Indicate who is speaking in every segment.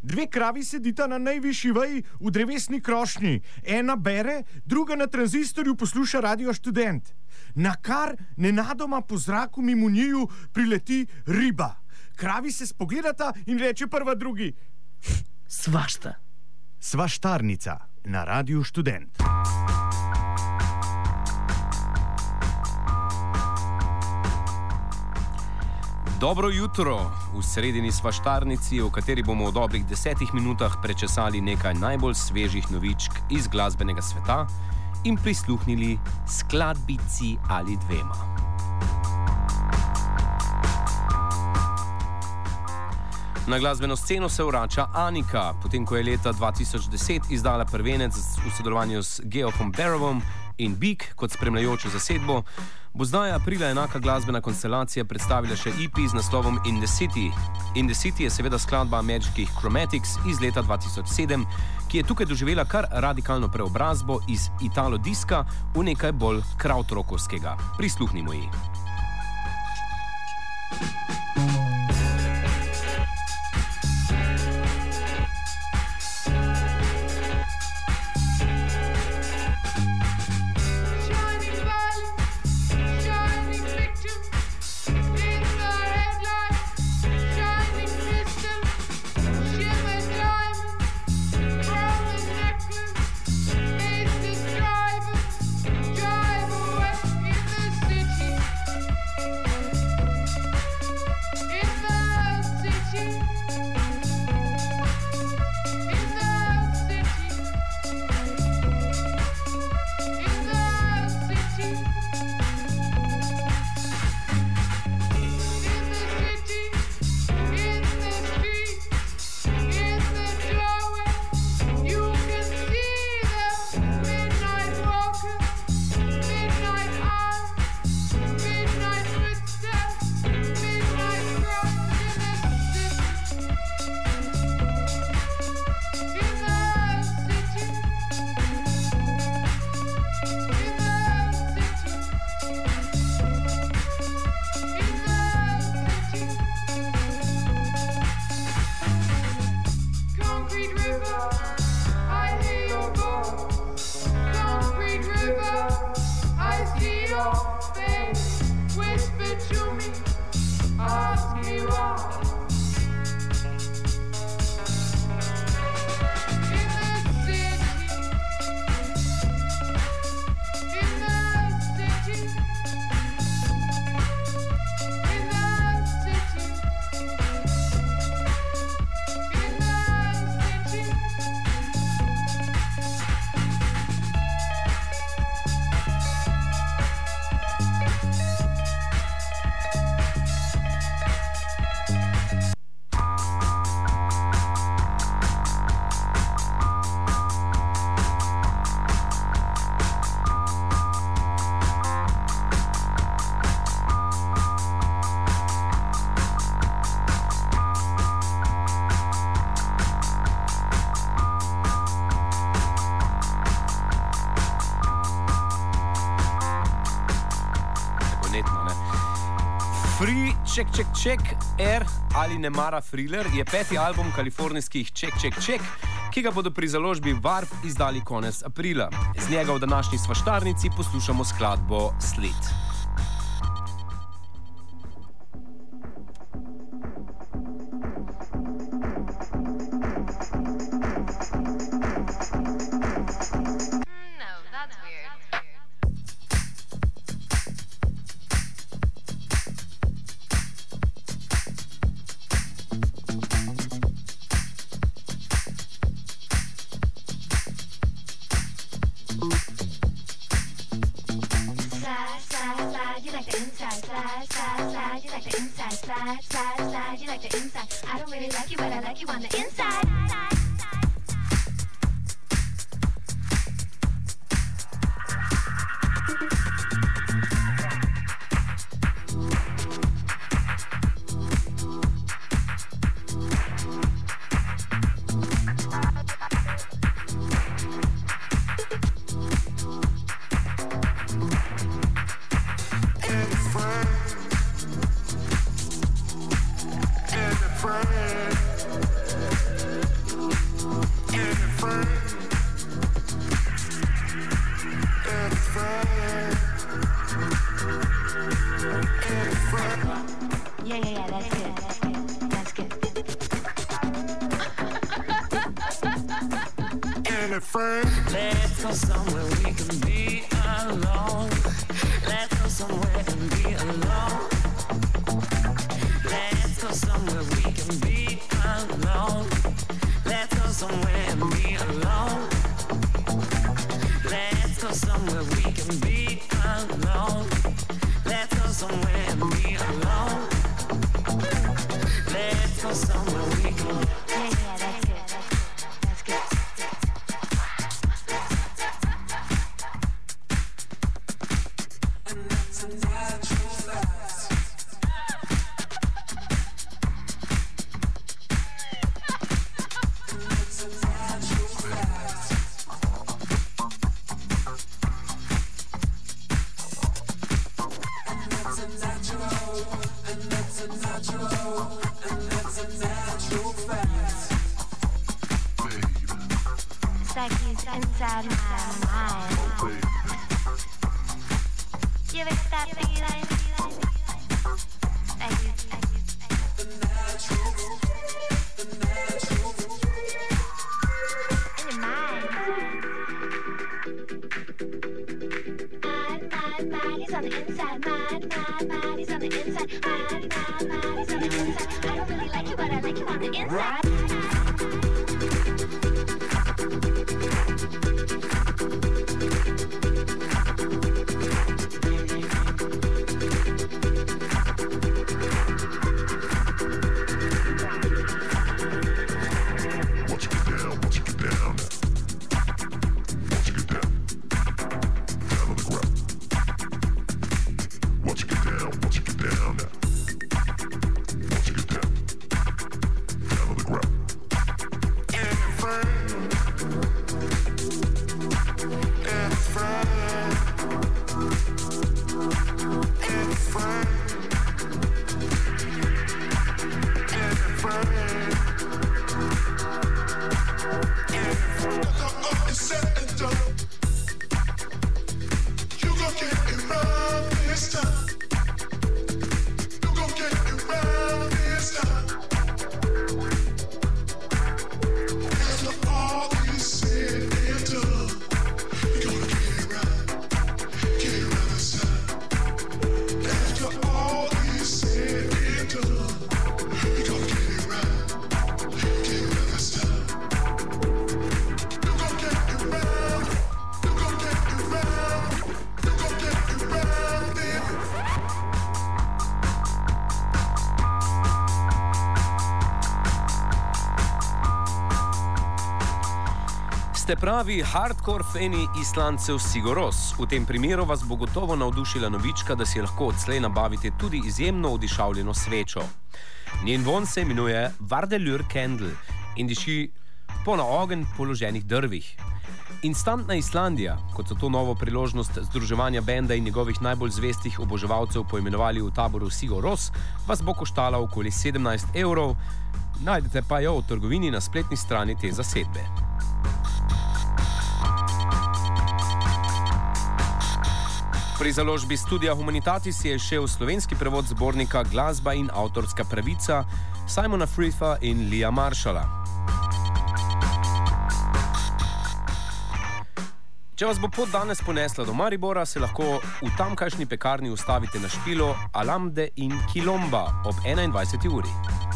Speaker 1: Dve kravi sedita na najvišji veji v drevesni krošnji. Ena bere, druga na tranzistorju posluša Radio Študent. Nakar nenadoma po zraku mimo njiju prileti riba. Kravi se spogledata in reče prva drugi:
Speaker 2: Svašta.
Speaker 1: Svaštarnica na Radiu Študent.
Speaker 3: Dobro jutro v sredini svaštarnici, v kateri bomo v dobrih 10 minutah prečesali nekaj najbolj svežih novičk iz glasbenega sveta in prisluhnili skladbici ali dvema. Na glasbeno sceno se vrača Anika, potem ko je leta 2010 izdala prvenec v sodelovanju s Geoffom Barovom in Big kot spremljajočo zasedbo, bo zdaj aprila enaka glasbena konstelacija predstavila še EP z naslovom In the City. In the City je seveda skladba ameriških Chromatics iz leta 2007, ki je tukaj doživela kar radikalno preobrazbo iz italo-diska v nekaj bolj krautrockovskega. Prisluhnimo ji. Check, R ali ne mara Thriller je 5. album kalifornijskih Check, ki ga bodo pri založbi Warp izdali konec aprila. Z njega v današnji svaštarnici poslušamo skladbo Slit.
Speaker 4: Slide, you like the inside. I don't really like you, but I like you on the inside.
Speaker 5: friend. Let's go somewhere we can be alone. Let's go somewhere and be alone. Let's go somewhere we can be alone. Let's go somewhere and be alone. Let's go somewhere we can be alone. Let's go somewhere and be alone. Let's go somewhere we can.
Speaker 4: Yeah, that's good. That's good. It's like he's inside my mind. Give it that feeling. Like he's in your mind. Mind, he's on the inside. Mind, he's on the inside. Mind, he's on the inside. I don't really like you, but I like you on the inside.
Speaker 3: Ste pravi hardcore fani Islandcev Sigur-Rós. V tem primeru vas bo gotovo navdušila novička, da si lahko odslej nabavite tudi izjemno odišavljeno svečo. Njen von se imenuje Vardelur Candle in diši po na ogenj položenih drvih. Instantna Islandija, kot so to novo priložnost združevanja benda in njegovih najbolj zvestih oboževalcev poimenovali v taboru Sigur-Rós, vas bo koštala okoli 17 €, najdete pa jo v trgovini na spletni strani te zasedbe. Pri založbi Studia Humanitatis je šel slovenski prevod zbornika Glasba in avtorska pravica Simona Freetha in Leah Marshalla. Če vas bo pot danes ponesla do Maribora, se lahko v tamkajšnji pekarni ustavite na špilo Alamde in Quilomba ob 21. uri.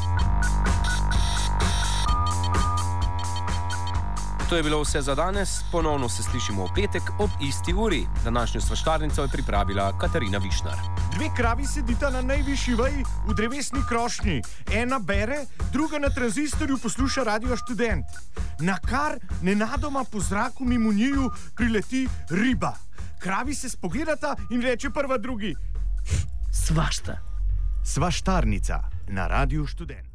Speaker 3: To je bilo vse za danes, ponovno se slišimo v petek ob isti uri. Današnjo svaštarnico je pripravila Katarina Višnar.
Speaker 1: Dve kravi sedita na najvišji veji v drevesni krošnji. Ena bere, druga na tranzistorju posluša Radio Študent. Nakar nenadoma po zraku mimo njiju prileti riba. Kravi se spogledata in reče prva drugi:
Speaker 2: Svašta.
Speaker 1: Svaštarnica na Radio Študent.